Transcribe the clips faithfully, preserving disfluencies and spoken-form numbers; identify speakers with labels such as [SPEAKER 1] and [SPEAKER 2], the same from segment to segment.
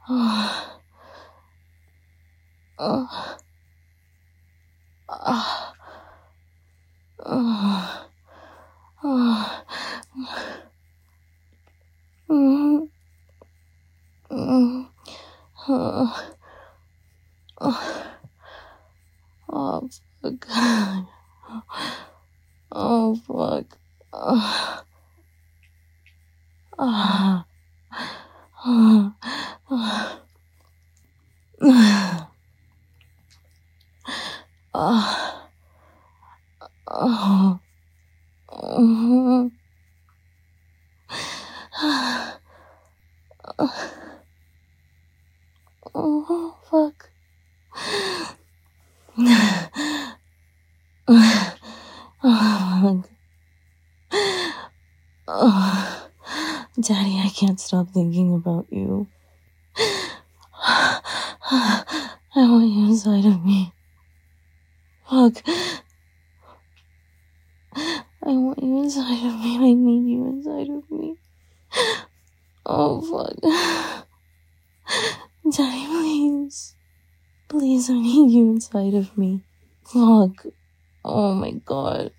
[SPEAKER 1] Oh. Oh. Oh. Oh. Oh. Mm. Mm. Oh. Oh. Oh, fuck. Oh, fuck. Oh. Oh. Oh. Oh. Oh. Oh. Oh. Oh, fuck. Oh, oh, Daddy, I can't stop thinking about you. I want you inside of me. Fuck. I want you inside of me. I need you inside of me. Oh, fuck. Daddy, please. Please, I need you inside of me. Fuck. Oh my god.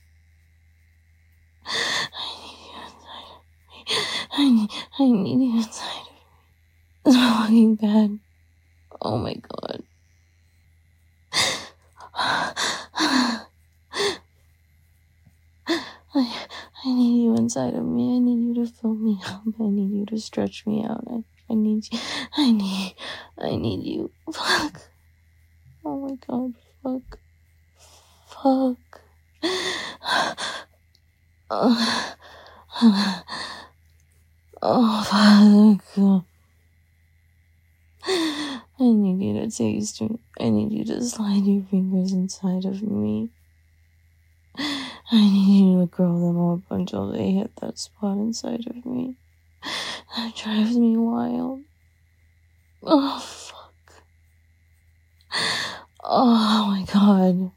[SPEAKER 1] I need you inside of me. I need, I need you inside of me. It's fucking bad. Oh my god. I, I need you inside of me. I need you to fill me up. I need you to stretch me out. I, I need you. I need, I need you. Fuck. Oh my god. Fuck. Fuck. Oh, oh fuck. I need you to taste me. I need you to slide your fingers inside of me. I need you to curl them up until they hit that spot inside of me. That drives me wild. Oh, fuck. Oh my god.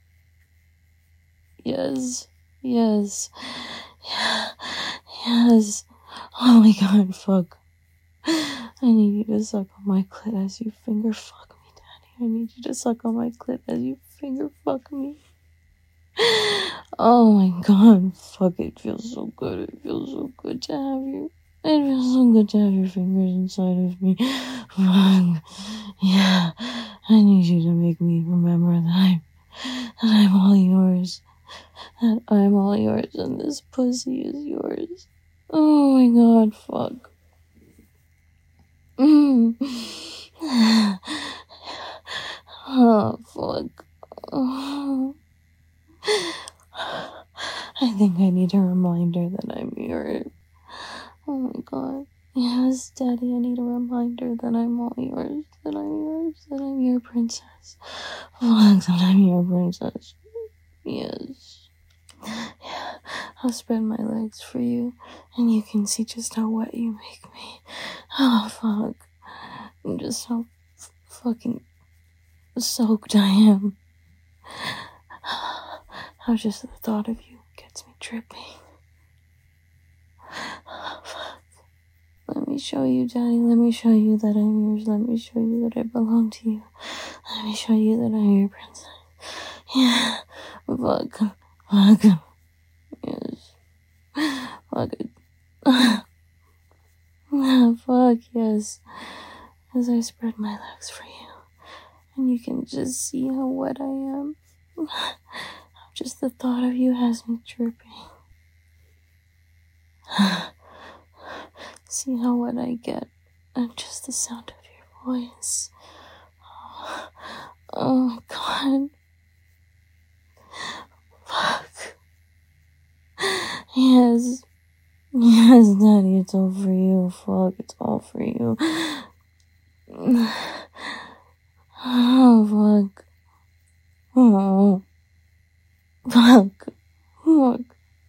[SPEAKER 1] Yes. Yes. Yeah. Yes. Oh my god, fuck. I need you to suck on my clit as you finger fuck me, Daddy. I need you to suck on my clit as you finger fuck me. Oh my god, fuck, it feels so good. It feels so good to have you. It feels so good to have your fingers inside of me. Fuck. Yeah. I need you to make me remember that I'm, that I'm all yours. That I'm all yours and this pussy is yours. Oh my god, fuck. Mm. Oh, fuck. Oh. I think I need a reminder that I'm yours. Oh my god. Yes, Daddy, I need a reminder that I'm all yours. That I'm yours. That I'm your princess. Fuck, that I'm your princess. Yes. Yeah. I'll spread my legs for you, and you can see just how wet you make me. Oh, fuck. And just how f- fucking soaked I am. How just the thought of you gets me tripping. Oh, fuck. Let me show you, Daddy. Let me show you that I'm yours. Let me show you that I belong to you. Let me show you that I'm your princess. Yeah. Fuck. Fuck. Yes. Fuck it. Fuck, yes. As I spread my legs for you. And you can just see how wet I am. Just the thought of you has me tripping. See how wet I get. And just the sound of your voice. Oh, oh my god. Fuck. Yes. Yes, Daddy, it's all for you. Fuck, it's all for you. Oh, fuck. Oh. Fuck. Fuck.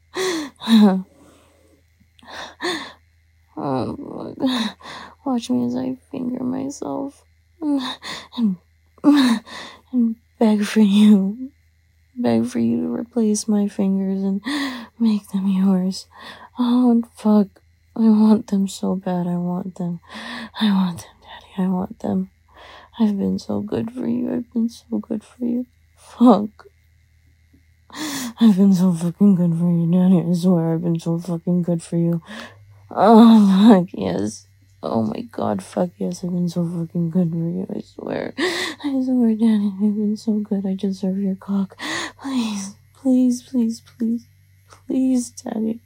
[SPEAKER 1] Oh, fuck. Watch me as I finger myself. And, and beg for you. Beg for you to replace my fingers and make them yours. Oh, and fuck. I want them so bad. I want them. I want them, Daddy. I want them. I've been so good for you. I've been so good for you. Fuck. I've been so fucking good for you, Daddy. I swear I've been so fucking good for you. Oh, fuck, yes. Oh my god, fuck yes, I've been so fucking good for you, I swear. I swear, Daddy, I've been so good. I deserve your cock. Please, please, please, please, please, Daddy.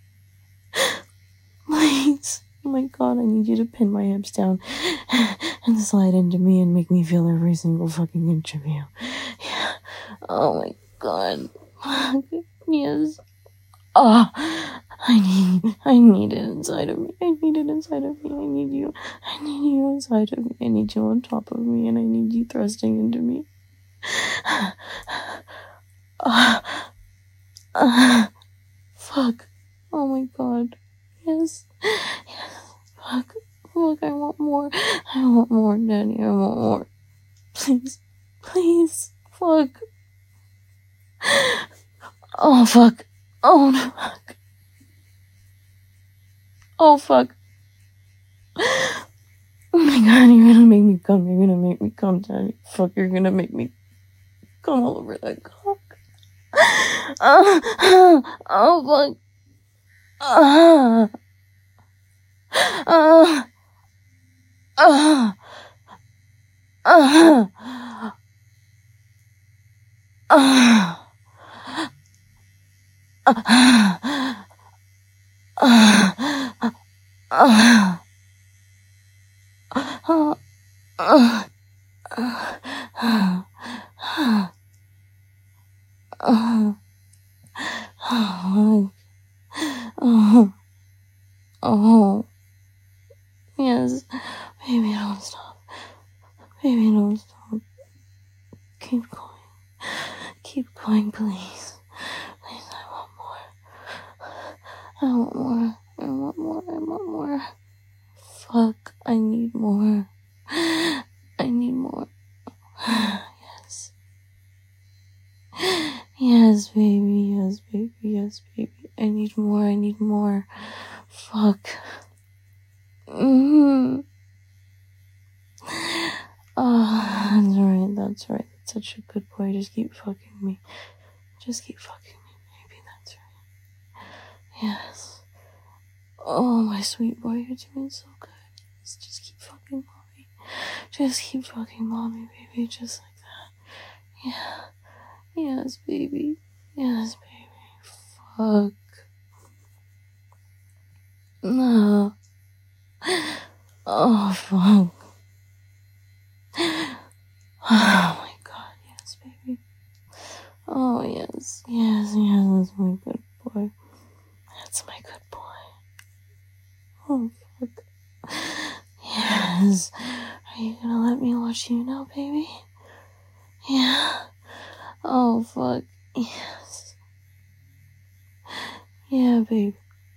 [SPEAKER 1] Please. Oh my god, I need you to pin my hips down and slide into me and make me feel every single fucking inch of you. Yeah. Oh my god. Yes. Ah. Oh, I need, I need it inside of me. I need it inside of me. I need you. I need you inside of me. I need you on top of me, and I need you thrusting into me. Ah. Ah. Fuck. Oh my god. Yes. Yes. Fuck. Fuck, I want more. I want more, Daddy. I want more. Please. Please. Fuck. Oh, fuck. Oh, no, fuck. Oh, fuck. Oh my god, you're gonna make me come. You're gonna make me come, Daddy. Fuck, you're gonna make me come all over that cock. Uh, oh, fuck. Uh, uh, uh, uh, uh, uh, uh, uh, oh, oh, yes, baby, don't stop, baby, don't stop, keep going, keep going, please, please, I want more, I want more, I want more, I want more, fuck, I need more, I need more, yes, yes, baby, yes, baby, yes, baby, I need more, I need more, fuck, mm-hmm. Oh, that's right, that's right, that's such a good boy, just keep fucking me, just keep fucking me, baby, that's right, yes, oh, my sweet boy, you're doing so good, just, just keep fucking mommy, just keep fucking mommy, baby, just like that, yeah, yes, baby, yes, baby, fuck, no, oh, fuck, oh my god, yes, baby, oh, yes, yes, yes, that's my good boy, that's my good boy, oh, fuck, yes, are you gonna let me watch you now, baby, yeah, oh, fuck, yes, yeah, baby,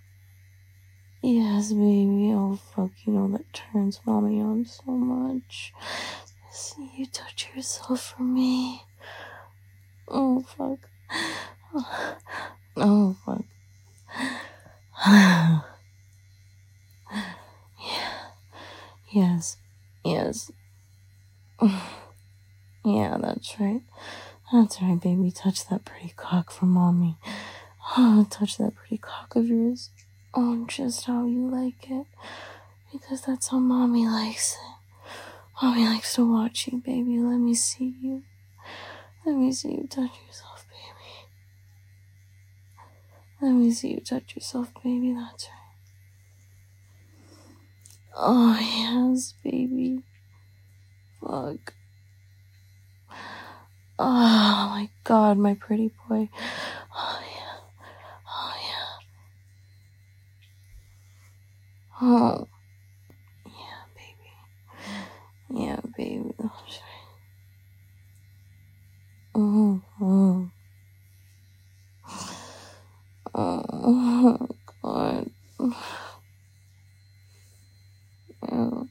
[SPEAKER 1] yes, baby, oh, fuck, you know that turns mommy on so much, see you touch yourself for me, oh, fuck, oh, fuck, yeah, yes, yes, yeah, that's right, that's right, baby, touch that pretty cock for mommy, oh, touch that pretty cock of yours, oh, just how you like it, because that's how mommy likes it, mommy likes to watch you, baby, let me see you, let me see you touch yourself, baby, let me see you touch yourself, baby, that's right, oh, yes, baby, fuck, oh, my god, my pretty boy, oh, yeah, oh, yeah, oh, yeah, baby, yeah, baby, that's right, oh, oh, oh, god, oh,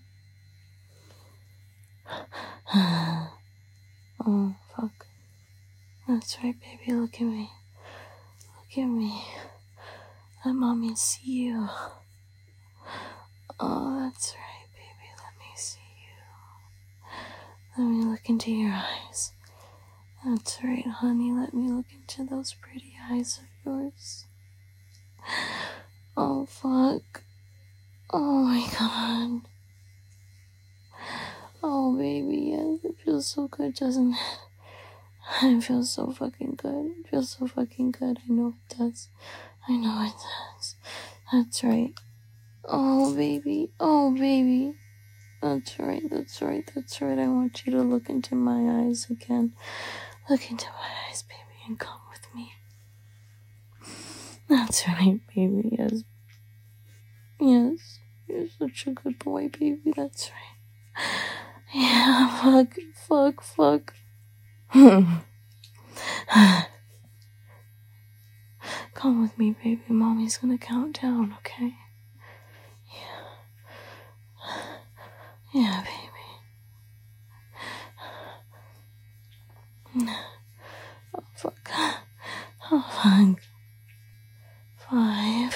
[SPEAKER 1] oh, fuck, that's right, baby, look at me, look at me, let mommy see you, oh, that's right, baby, let me see you, Let me look into your eyes. That's right, honey. Let me look into those pretty eyes of yours. Oh, fuck. Oh, my God. Oh, baby, yes. It feels so good, doesn't it? It feels so fucking good. It feels so fucking good. I know it does. I know it does. That's right. Oh, baby. Oh, baby. That's right. That's right. That's right. I want you to look into my eyes again. Look into my eyes, baby, and come with me. That's right, baby. Yes. Yes. You're such a good boy, baby. That's right. Yeah, fuck. Fuck. Fuck. Come with me, baby. Mommy's gonna count down, okay? Yeah. Yeah, baby. Oh, fuck. Oh, fuck. Five.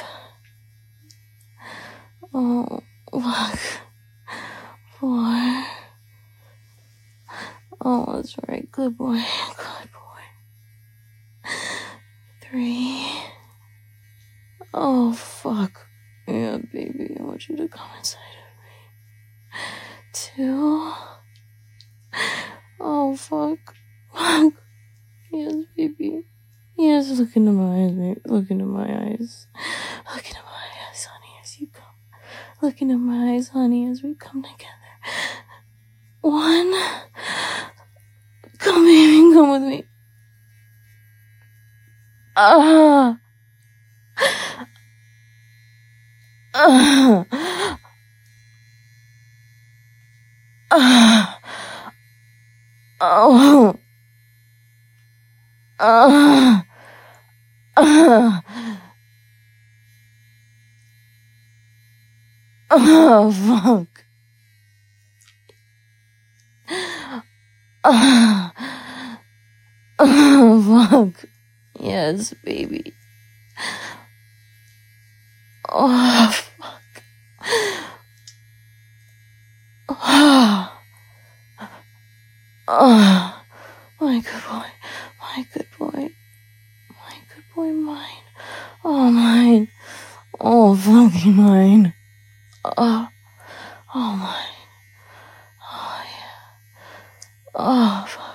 [SPEAKER 1] Oh, fuck. Four. Oh, that's right. Good boy. Good boy. Three. Oh, fuck. Yeah, baby. I want you to come inside of me. Two. Oh, fuck. Fuck. Yes, baby. Yes, look into my eyes, baby. Look into my eyes. Look into my eyes, honey, as you come. Look into my eyes, honey, as we come together. One. Come, baby, come with me. Ah. Ah. Ah. Oh. Ah. Ah. Oh, fuck. Ah. Oh, fuck. Yes, baby. Oh, fuck. Oh. Oh. My good boy. My good boy. My good boy, mine. Oh, mine. Oh, fucking mine. Oh. Oh, mine. Oh, yeah. Oh, fuck.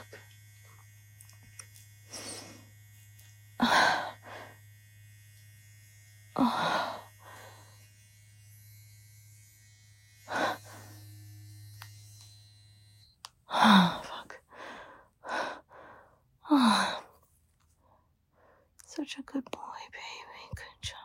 [SPEAKER 1] Oh. Oh, fuck. Oh. Such a good boy, baby. Good job.